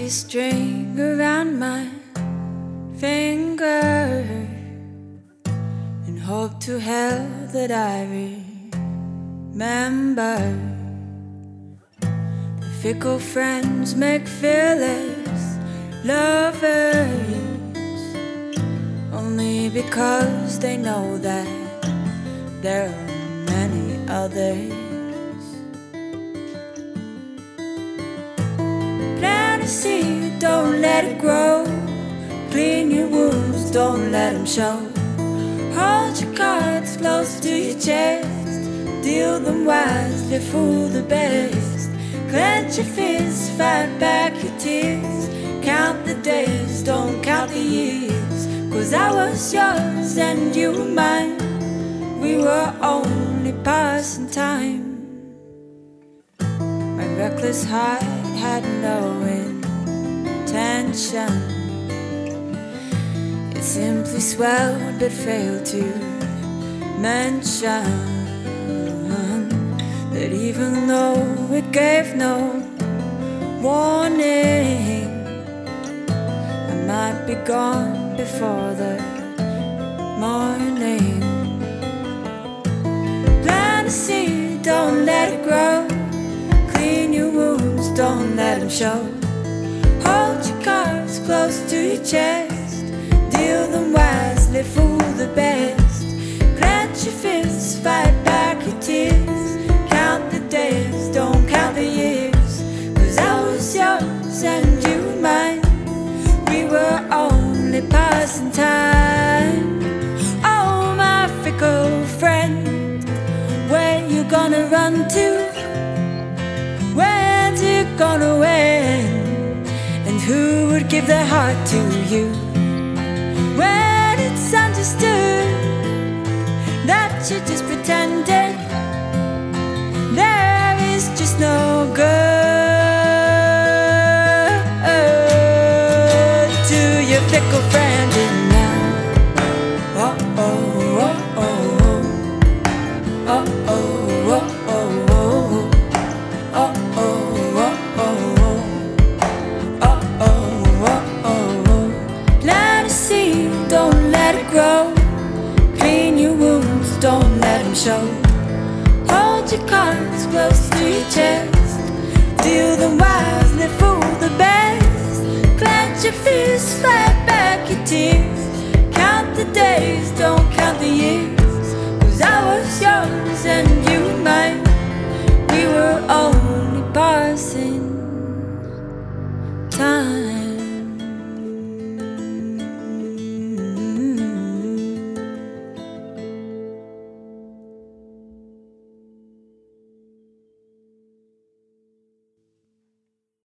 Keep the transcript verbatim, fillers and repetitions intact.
lucky string around my finger, and hope to hell that I remember. The fickle friends make fearless lovers, only because they know that there are many others. Plant a seed, don't let it grow. Clean your wounds, don't let them show. Hold your cards close to your chest, deal them wisely, fool the best. Clench your fists, fight back your tears. Count the days, don't count the years. 'Cause I was yours and you were mine. We were only passing time. My reckless heart had no intention. It simply swelled but failed to mention that even though it gave no warning, I might be gone before the morning. Plant a seed, don't let it grow. Clean your wounds, don't let them show. Hold your cards close to your chest, deal them wisely, fool the best. Clench your fists, fight back your tears. Count the days, don't count the years. 'Cause I was yours and you were mine. We were only passing time. Oh, my fickle friend, where you gonna run to? When's it gonna end? And who would give their heart to you when it's understood that you just pretended? There is just no good to your fickle friend. And now, oh oh oh oh oh oh oh oh oh oh oh oh oh oh. Plant a seed, don't let it grow. Clean your wounds, don't let them show. Hold your cards close to your chest, deal them wisely, fool the best. Clench your fists, fight back your tears. Count the days, don't count the years. 'Cause I was yours and you were mine. We were only passing time.